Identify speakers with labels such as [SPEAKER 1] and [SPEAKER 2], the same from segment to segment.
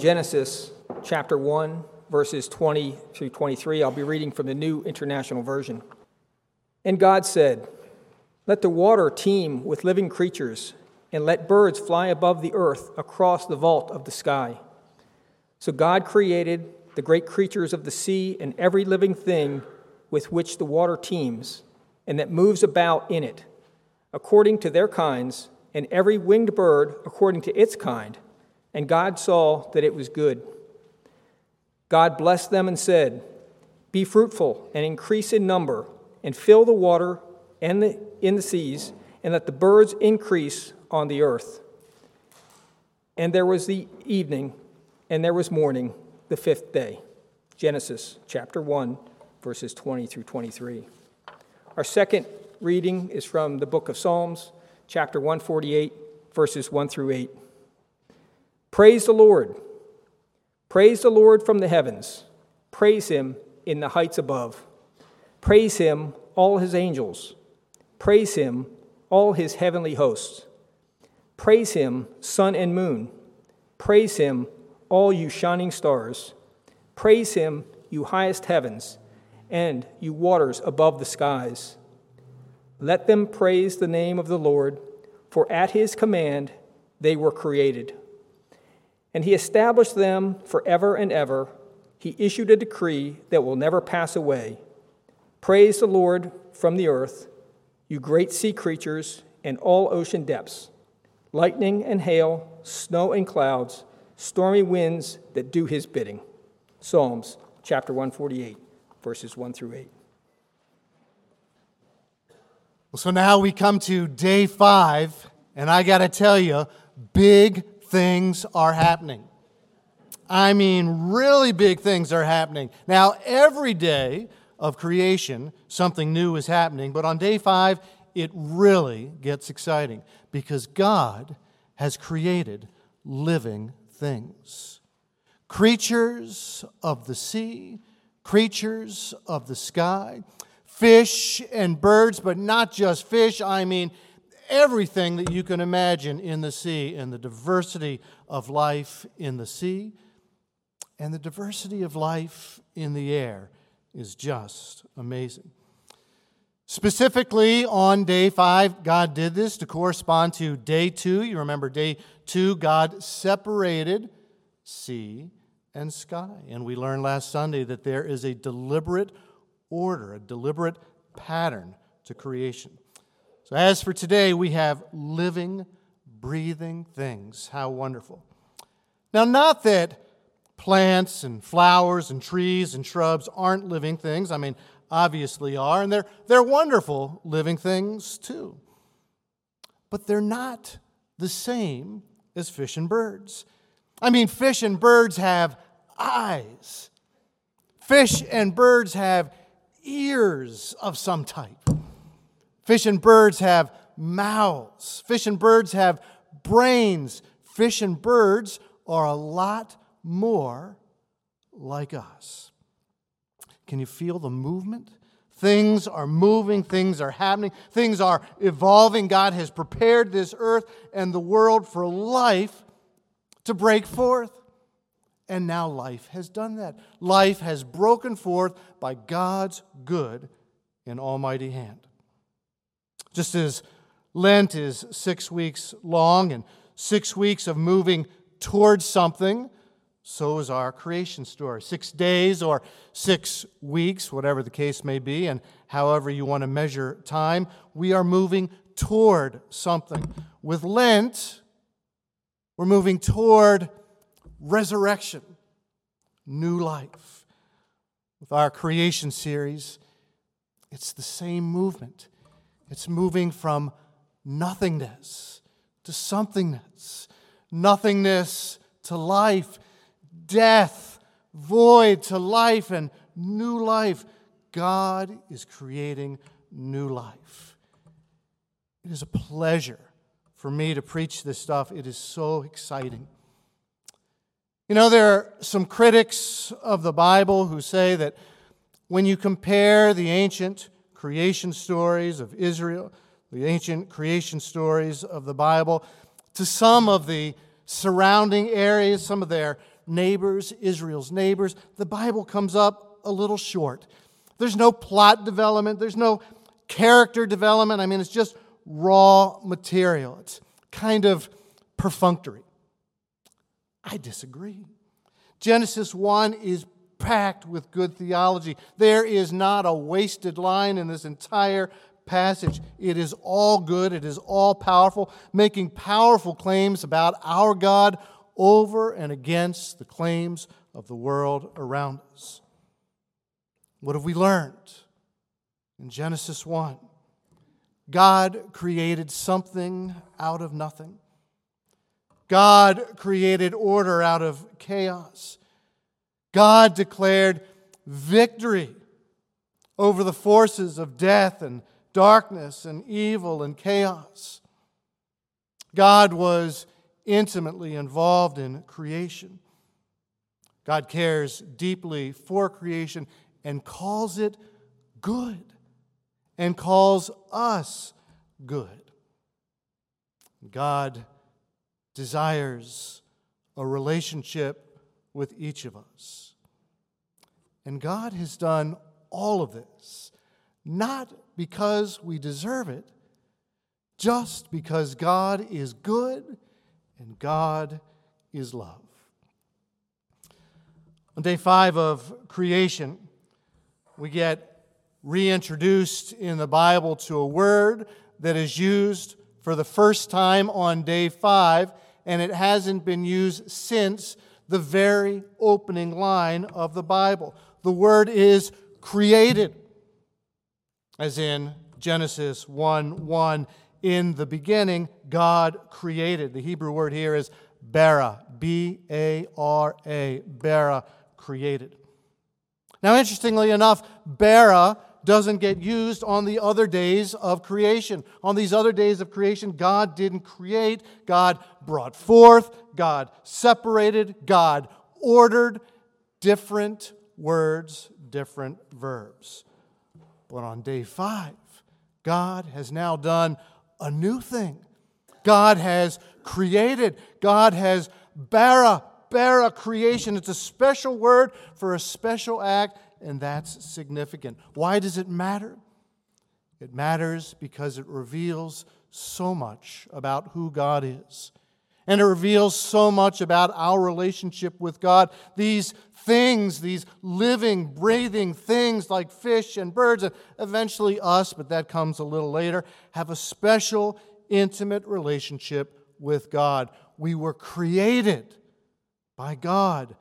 [SPEAKER 1] Genesis chapter 1, verses 20 through 23. I'll be reading from the New International Version. And God said, "Let the water teem with living creatures, and let birds fly above the earth across the vault of the sky." So God created the great creatures of the sea and every living thing with which the water teems, and that moves about in it, according to their kinds, and every winged bird according to its kind. And God saw that it was good. God blessed them and said, "Be fruitful and increase in number, and fill the water and in the seas, and let the birds increase on the earth." And there was the evening, and there was morning, the fifth day. Genesis chapter 1, verses 20 through 23. Our second reading is from the book of Psalms, chapter 148, verses 1 through 8. Praise the Lord. Praise the Lord from the heavens. Praise him in the heights above. Praise him, all his angels. Praise him, all his heavenly hosts. Praise him, sun and moon. Praise him, all you shining stars. Praise him, you highest heavens, and you waters above the skies. Let them praise the name of the Lord, for at his command they were created. And he established them forever and ever. He issued a decree that will never pass away. Praise the Lord from the earth, you great sea creatures and all ocean depths, lightning and hail, snow and clouds, stormy winds that do his bidding. Psalms chapter 148, verses 1 through 8.
[SPEAKER 2] Well, so now we come to day 5, and I got to tell you, big things are happening. I mean, really big things are happening. Now, every day of creation, something new is happening, but on day 5, it really gets exciting because God has created living things. Creatures of the sea, creatures of the sky, fish and birds, but not just fish, I mean everything that you can imagine in the sea, and the diversity of life in the sea and the diversity of life in the air is just amazing. Specifically on day 5, God did this to correspond to day 2. You remember day 2, God separated sea and sky. And we learned last Sunday that there is a deliberate order, a deliberate pattern to creation. So as for today, we have living, breathing things. How wonderful. Now, not that plants and flowers and trees and shrubs aren't living things. I mean, obviously are, and they're wonderful living things too. But they're not the same as fish and birds. I mean, fish and birds have eyes. Fish and birds have ears of some type. Fish and birds have mouths. Fish and birds have brains. Fish and birds are a lot more like us. Can you feel the movement? Things are moving, things are happening, things are evolving. God has prepared this earth and the world for life to break forth. And now life has done that. Life has broken forth by God's good and almighty hand. Just as Lent is 6 weeks long and 6 weeks of moving towards something, so is our creation story. 6 days or 6 weeks, whatever the case may be, and however you want to measure time, we are moving toward something. With Lent, we're moving toward resurrection, new life. With our creation series, it's the same movement. It's moving from nothingness to somethingness, nothingness to life, death, void to life, and new life. God is creating new life. It is a pleasure for me to preach this stuff. It is so exciting. You know, there are some critics of the Bible who say that when you compare the ancient creation stories of Israel, the ancient creation stories of the Bible, to some of the surrounding areas, some of their neighbors, Israel's neighbors, the Bible comes up a little short. There's no plot development. There's no character development. I mean, it's just raw material. It's kind of perfunctory. I disagree. Genesis 1 is packed with good theology. There is not a wasted line in this entire passage. It is all good. It is all powerful, making powerful claims about our God over and against the claims of the world around us. What have we learned? In Genesis 1, God created something out of nothing. God created order out of chaos. God declared victory over the forces of death and darkness and evil and chaos. God was intimately involved in creation. God cares deeply for creation and calls it good and calls us good. God desires a relationship with each of us. And God has done all of this, not because we deserve it, just because God is good and God is love. On day 5 of creation, we get reintroduced in the Bible to a word that is used for the first time on day 5, and it hasn't been used since the very opening line of the Bible. The word is created, as in Genesis 1:1. In the beginning, God created. The Hebrew word here is bara, B-A-R-A, bara, created. Now, interestingly enough, bara doesn't get used on the other days of creation. On these other days of creation, God didn't create. God brought forth. God separated. God ordered. Different words, different verbs. But on day 5, God has now done a new thing. God has created. God has bara creation. It's a special word for a special act, and that's significant. Why does it matter? It matters because it reveals so much about who God is. And it reveals so much about our relationship with God. These things, these living, breathing things like fish and birds, and eventually us, but that comes a little later, have a special, intimate relationship with God. We were created by God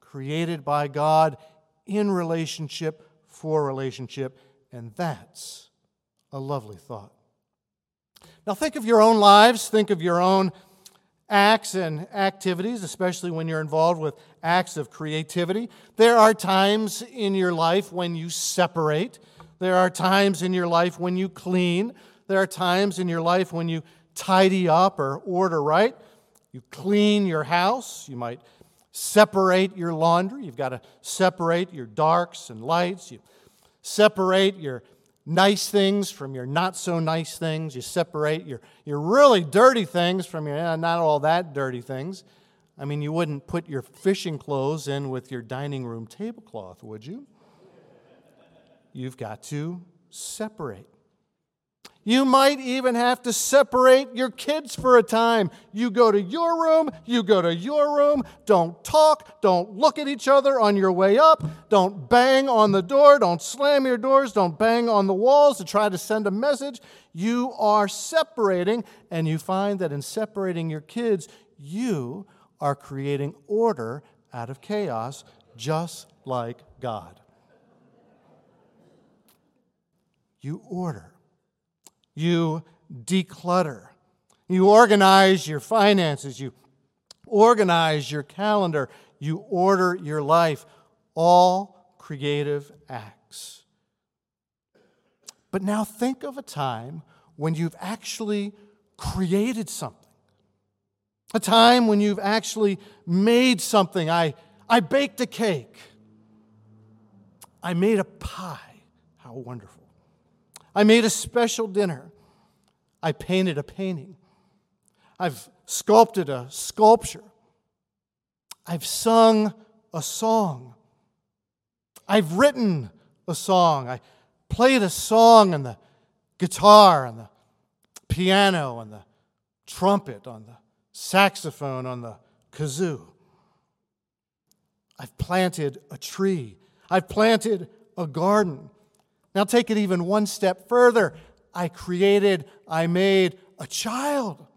[SPEAKER 2] in relationship, for relationship, and that's a lovely thought. Now think of your own lives, think of your own acts and activities, especially when you're involved with acts of creativity. There are times in your life when you separate. There are times in your life when you clean. There are times in your life when you tidy up or order right. You clean your house. You might separate your laundry. You've got to separate your darks and lights. You separate your nice things from your not so nice things. You separate your really dirty things from your not all that dirty things. I mean, you wouldn't put your fishing clothes in with your dining room tablecloth, would you? You've got to separate. You might even have to separate your kids for a time. You go to your room, you go to your room. Don't talk, don't look at each other on your way up. Don't bang on the door, don't slam your doors, don't bang on the walls to try to send a message. You are separating, and you find that in separating your kids, you are creating order out of chaos, just like God. You order. You declutter. You organize your finances. You organize your calendar. You order your life. All creative acts. But now think of a time when you've actually created something. A time when you've actually made something. I baked a cake. I made a pie. How wonderful. I made a special dinner. I painted a painting. I've sculpted a sculpture. I've sung a song. I've written a song. I played a song on the guitar, on the piano, on the trumpet, on the saxophone, on the kazoo. I've planted a tree. I've planted a garden. Now take it even one step further. I made a child.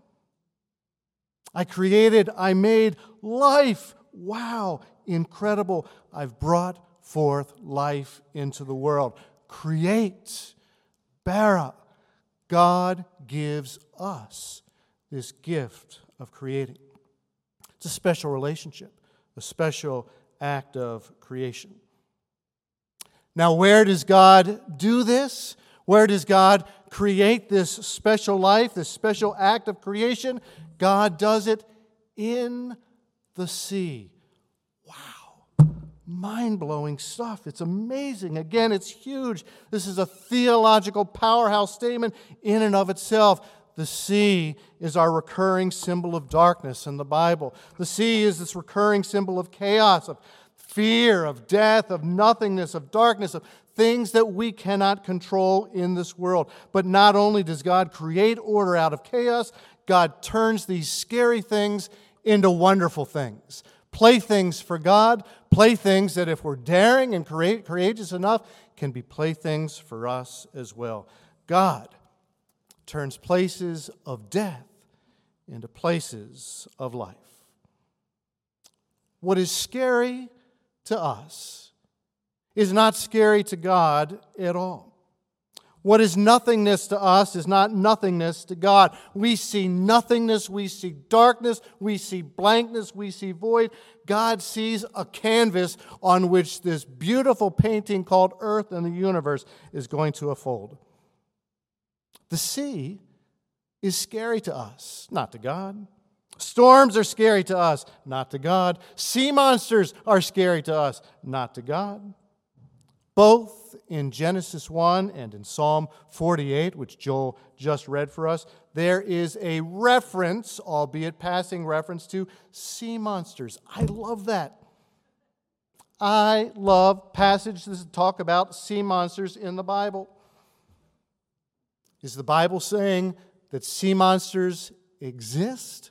[SPEAKER 2] I made life. Wow, incredible. I've brought forth life into the world. Create, bara. God gives us this gift of creating. It's a special relationship, a special act of creation. Now, where does God do this? Where does God create this special life, this special act of creation? God does it in the sea. Wow. Mind-blowing stuff. It's amazing. Again, it's huge. This is a theological powerhouse statement in and of itself. The sea is our recurring symbol of darkness in the Bible. The sea is this recurring symbol of chaos, of fear, of death, of nothingness, of darkness, of things that we cannot control in this world. But not only does God create order out of chaos, God turns these scary things into wonderful things. Playthings for God, playthings that if we're daring and courageous enough, can be playthings for us as well. God turns places of death into places of life. What is scary to us is not scary to God at all. What is nothingness to us is not nothingness to God. We see nothingness, we see darkness, we see blankness, we see void. God sees a canvas on which this beautiful painting called Earth and the universe is going to unfold. The sea is scary to us, not to God. Storms are scary to us, not to God. Sea monsters are scary to us, not to God. Both in Genesis 1 and in Psalm 48, which Joel just read for us, there is a reference, albeit passing reference, to sea monsters. I love that. I love passages that talk about sea monsters in the Bible. Is the Bible saying that sea monsters exist?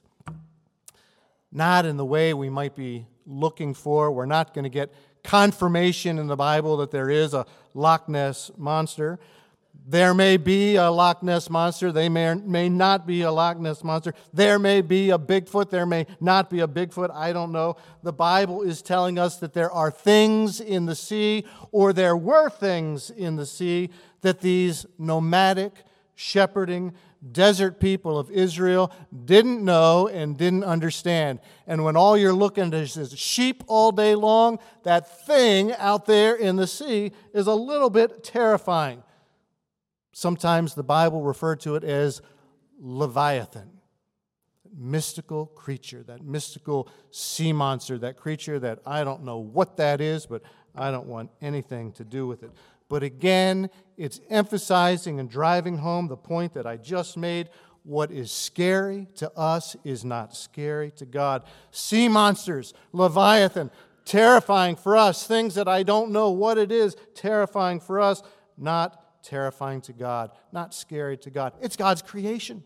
[SPEAKER 2] Not in the way we might be looking for. We're not going to get confirmation in the Bible that there is a Loch Ness monster. There may be a Loch Ness monster. There may not be a Loch Ness monster. There may be a Bigfoot. There may not be a Bigfoot. I don't know. The Bible is telling us that there are things in the sea, or there were things in the sea, that these nomadic, shepherding, desert people of Israel didn't know and didn't understand. And when all you're looking at is sheep all day long, that thing out there in the sea is a little bit terrifying. Sometimes the Bible referred to it as Leviathan, mystical creature, that mystical sea monster, that creature that I don't know what that is, but I don't want anything to do with it. But again, it's emphasizing and driving home the point that I just made. What is scary to us is not scary to God. Sea monsters, Leviathan, terrifying for us. Things that I don't know what it is, terrifying for us, not terrifying to God, not scary to God. It's God's creation.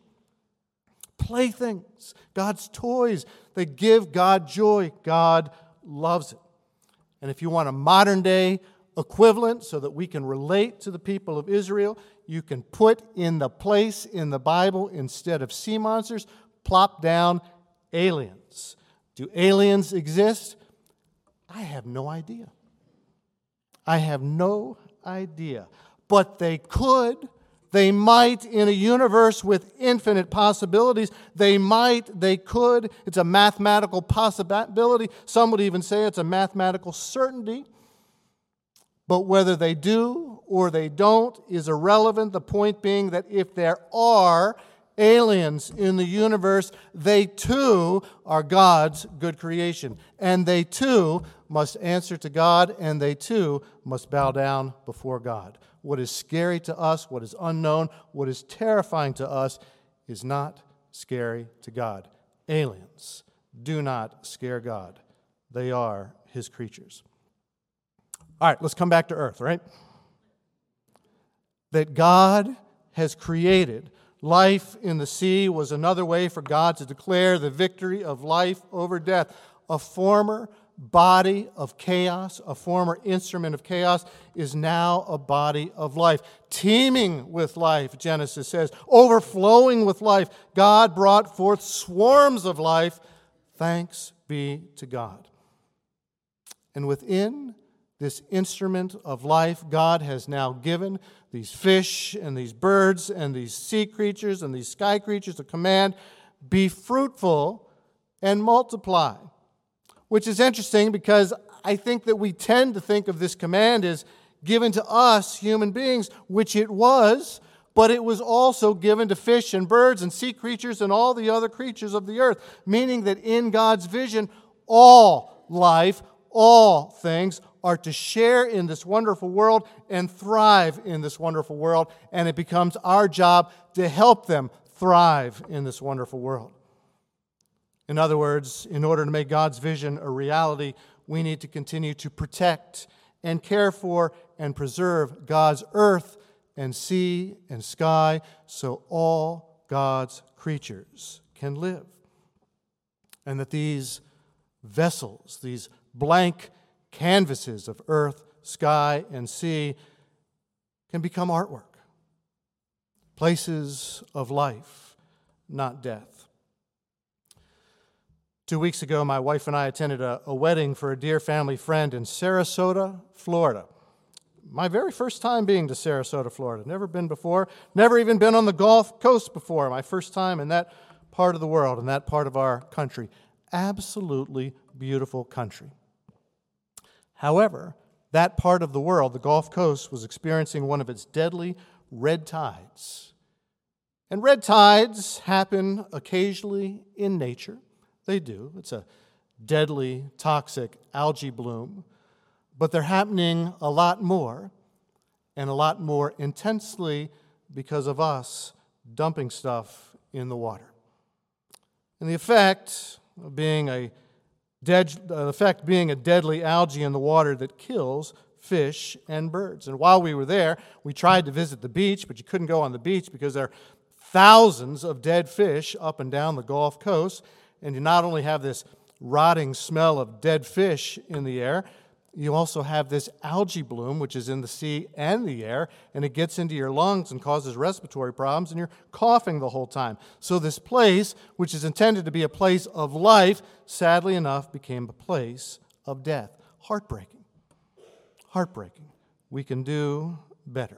[SPEAKER 2] Playthings, God's toys that give God joy. God loves it. And if you want a modern day equivalent so that we can relate to the people of Israel, you can put in the place in the Bible, instead of sea monsters, plop down aliens. Do aliens exist? I have no idea. I have no idea. But they could. They might, in a universe with infinite possibilities. They could. It's a mathematical possibility. Some would even say it's a mathematical certainty. But whether they do or they don't is irrelevant. The point being that if there are aliens in the universe, they too are God's good creation. And they too must answer to God, and they too must bow down before God. What is scary to us, what is unknown, what is terrifying to us is not scary to God. aliens. Do not scare God. They are his creatures. All right, let's come back to earth, right? That God has created life in the sea was another way for God to declare the victory of life over death. A former body of chaos, a former instrument of chaos, is now a body of life. Teeming with life, Genesis says, overflowing with life. God brought forth swarms of life. Thanks be to God. And within this instrument of life, God has now given these fish and these birds and these sea creatures and these sky creatures a command, be fruitful and multiply. Which is interesting because I think that we tend to think of this command as given to us, human beings, which it was, but it was also given to fish and birds and sea creatures and all the other creatures of the earth, meaning that in God's vision, all life, all things are to share in this wonderful world and thrive in this wonderful world, and it becomes our job to help them thrive in this wonderful world. In other words, in order to make God's vision a reality, we need to continue to protect and care for and preserve God's earth and sea and sky so all God's creatures can live. And that these vessels, these blank canvases of earth, sky, and sea can become artwork. Places of life, not death. 2 weeks ago, my wife and I attended a wedding for a dear family friend in Sarasota, Florida. My very first time being to Sarasota, Florida. Never been before. Never even been on the Gulf Coast before. My first time in that part of the world, in that part of our country. Absolutely beautiful country. However, that part of the world, the Gulf Coast, was experiencing one of its deadly red tides. And red tides happen occasionally in nature. They do. It's a deadly, toxic algae bloom. But they're happening a lot more, and a lot more intensely because of us dumping stuff in the water. And the effect being a deadly algae in the water that kills fish and birds. And while we were there, we tried to visit the beach, but you couldn't go on the beach because there are thousands of dead fish up and down the Gulf Coast. And you not only have this rotting smell of dead fish in the air, you also have this algae bloom, which is in the sea and the air, and it gets into your lungs and causes respiratory problems, and you're coughing the whole time. So this place, which is intended to be a place of life, sadly enough became a place of death. Heartbreaking. Heartbreaking. We can do better.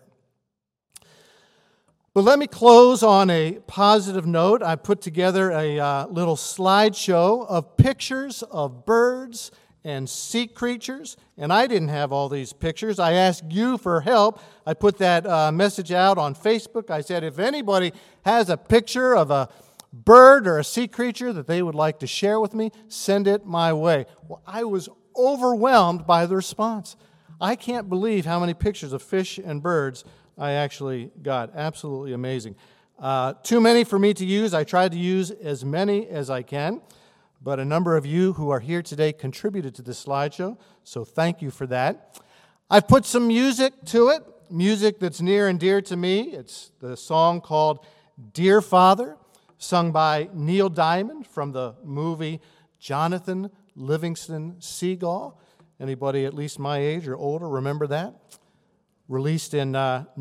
[SPEAKER 2] But let me close on a positive note. I put together a little slideshow of pictures of birds and sea creatures, and I didn't have all these pictures. I asked you for help. I put that message out on Facebook. I said, if anybody has a picture of a bird or a sea creature that they would like to share with me, send it my way. Well, I was overwhelmed by the response. I can't believe how many pictures of fish and birds I actually got. Absolutely amazing. Too many for me to use. I tried to use as many as I can, but a number of you who are here today contributed to this slideshow, so thank you for that. I've put some music to it, music that's near and dear to me. It's the song called Dear Father, sung by Neil Diamond from the movie Jonathan Livingston Seagull. Anybody at least my age or older remember that? Released in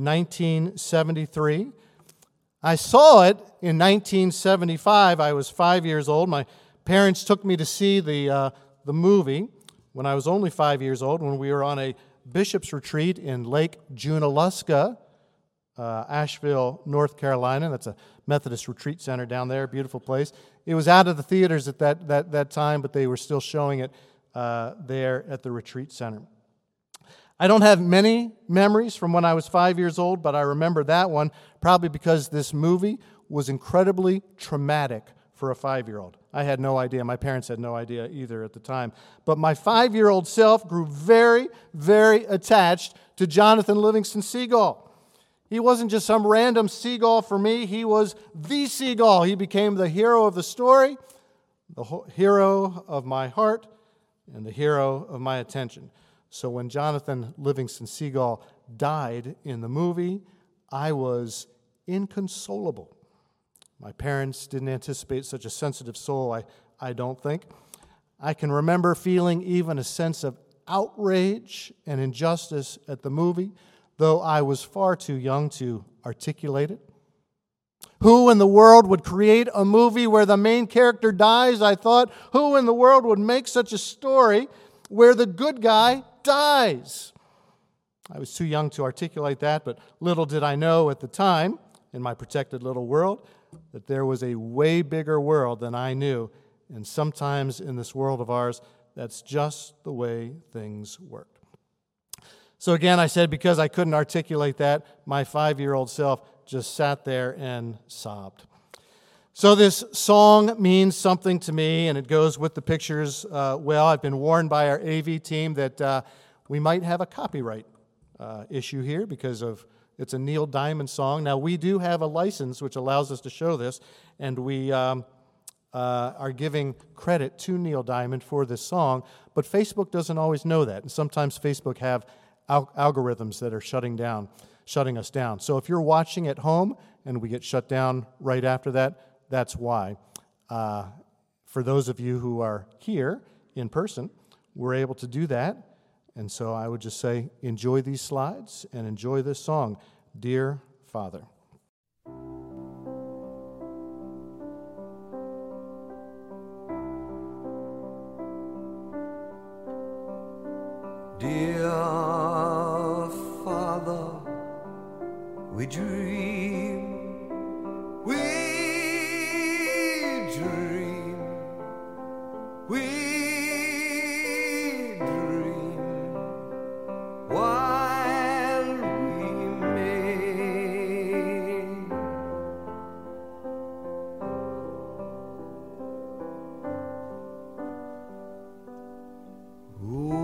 [SPEAKER 2] 1973. I saw it in 1975. I was 5 years old. My parents took me to see the movie when I was only 5 years old, when we were on a bishop's retreat in Lake Junaluska, Asheville, North Carolina. That's a Methodist retreat center down there, beautiful place. It was out of the theaters at that time, but they were still showing it there at the retreat center. I don't have many memories from when I was 5 years old, but I remember that one probably because this movie was incredibly traumatic for a 5-year-old. I had no idea. My parents had no idea either at the time. But my 5-year-old self grew very, very attached to Jonathan Livingston Seagull. He wasn't just some random seagull for me. He was the seagull. He became the hero of the story. the hero of my heart and the hero of my attention. So when Jonathan Livingston Seagull died in the movie, I was inconsolable. My parents didn't anticipate such a sensitive soul, I don't think. I can remember feeling even a sense of outrage and injustice at the movie, though I was far too young to articulate it. Who in the world would create a movie where the main character dies? I thought, who in the world would make such a story where the good guy dies? I was too young to articulate that, but little did I know at the time, in my protected little world, that there was a way bigger world than I knew. And sometimes in this world of ours, that's just the way things worked. So again, I said because I couldn't articulate that, my 5-year-old self just sat there and sobbed. So this song means something to me, and it goes with the pictures well. I've been warned by our AV team that we might have a copyright issue here because it's a Neil Diamond song. Now, we do have a license which allows us to show this, and we are giving credit to Neil Diamond for this song, but Facebook doesn't always know that, and sometimes Facebook have algorithms that are shutting us down. So if you're watching at home and we get shut down right after that, that's why. For those of you who are here in person, we're able to do that. And so I would just say, enjoy these slides and enjoy this song, Dear Father.
[SPEAKER 3] Dear Father, we dream, we dream, we dream, while we may. Who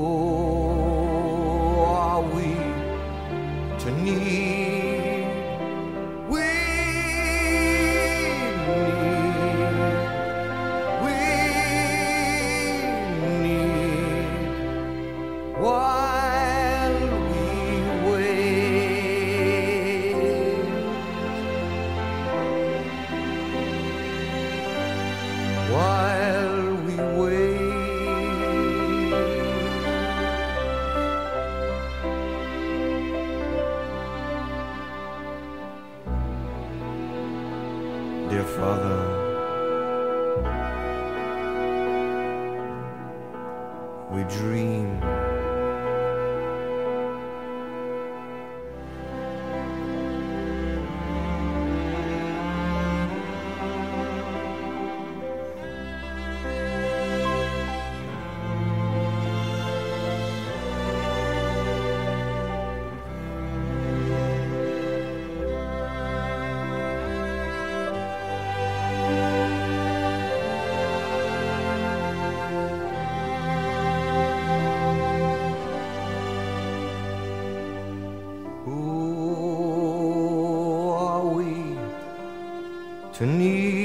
[SPEAKER 3] are we to need? We need while we wait, while we wait. Dear Father, we dream, who are we to need?